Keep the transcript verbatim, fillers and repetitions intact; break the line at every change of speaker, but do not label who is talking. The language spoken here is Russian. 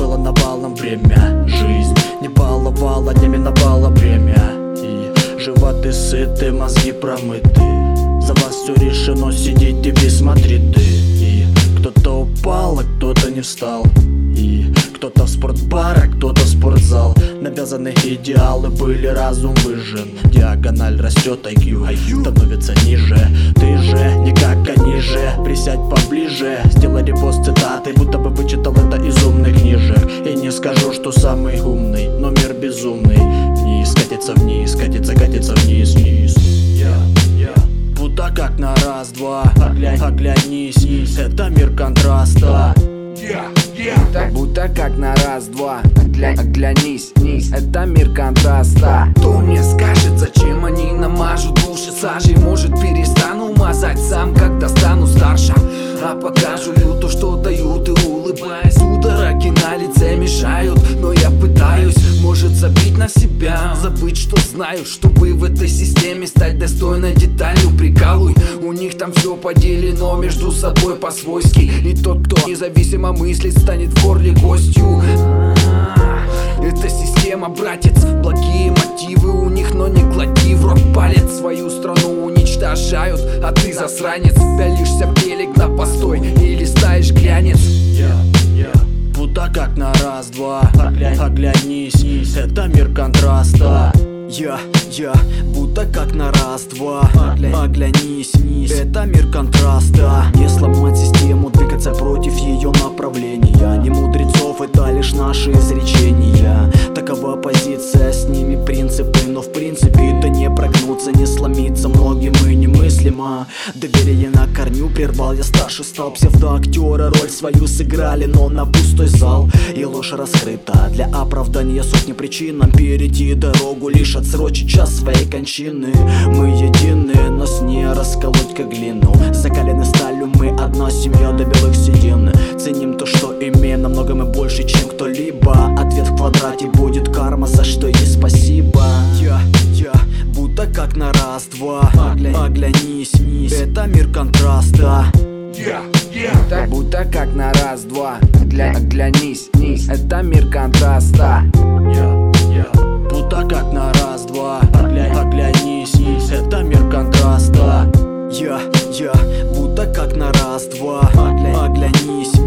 качала навалом время. Жизнь не баловала, не миновала время. И животы сыты, мозги промыты. За вас все решено, сидеть тебе смотри ты. И кто-то упал, а кто-то не встал. И кто-то в спортбар, а кто-то в спортзал. Навязаны идеалы, были, разум выжжен. Диагональ растет, ай кью становится ниже. Ты же не как они же, присядь поближе. Сделай репост цитаты, будто бы вычитал это из умных книжек. И не скажу, что самый умный, но мир безумный. Вниз, катится вниз, катится, катится вниз, вниз. Yeah, yeah. Будто как на раз-два, Оглянь, оглянись, это мир контраста.
Yeah, yeah. Будто как на раз-два, Огля... оглянись, низ, это мир контраста. Кто мне скажет, зачем они намажут уши сажей? Может, перестану мазать сам, когда стану старше. А покажу то, что дают, и улыбаясь. Судороги на лице мешают, но я пытаюсь. Может, забить на себя, забыть, что знаю, чтобы в этой системе стать достойной деталью. Прикалуй, у них там все поделено между собой по-свойски. И тот, кто независимо мыслит, станет в горле гостью. Это система, братец, благие мотивы у них, но не клади в рот палец. Свою страну уничтожают, а ты засранец. Пялишься в телек на постой и листаешь глянец.
Yeah, yeah. Будто как на раз-два, Оглянь, оглянись, это мир контраста. Я, я, будто как на раз-два, Оглянь, оглянись, это мир контраста. Не сломать систему, двигаться против ее направления. Не мудрецов, это лишь наши изречения. Такова позиция, с ними принципы. Но в принципе это не прогнуться, не сломиться. Многим и немыслимо. Доверие на корню прервал, я старше стал. Псевдоактера роль свою сыграли, но на пустой зал. И ложь раскрыта для оправдания сотни причин. Нам перейти дорогу, лишь отсрочить час своей кончины. Мы едины, нас не расколоть как глину. Закалены сталью, мы одна семья до белых седин. Ценим то, что имеем, намного мы больше, чем кто-либо. Ответ в квадрате будет карма, за что ей спасибо. Я, я, будто как на раз-два, Оглянь, оглянись, это мир контраста.
Yeah, yeah. Будто как на раз-два, Огля... оглянись, низ, это мир контраста.
Yeah, yeah. Будто как на раз-два, Оглянь, оглянись, это мир контраста. Я, я, будто как на раз-два, Оглянь, оглянись,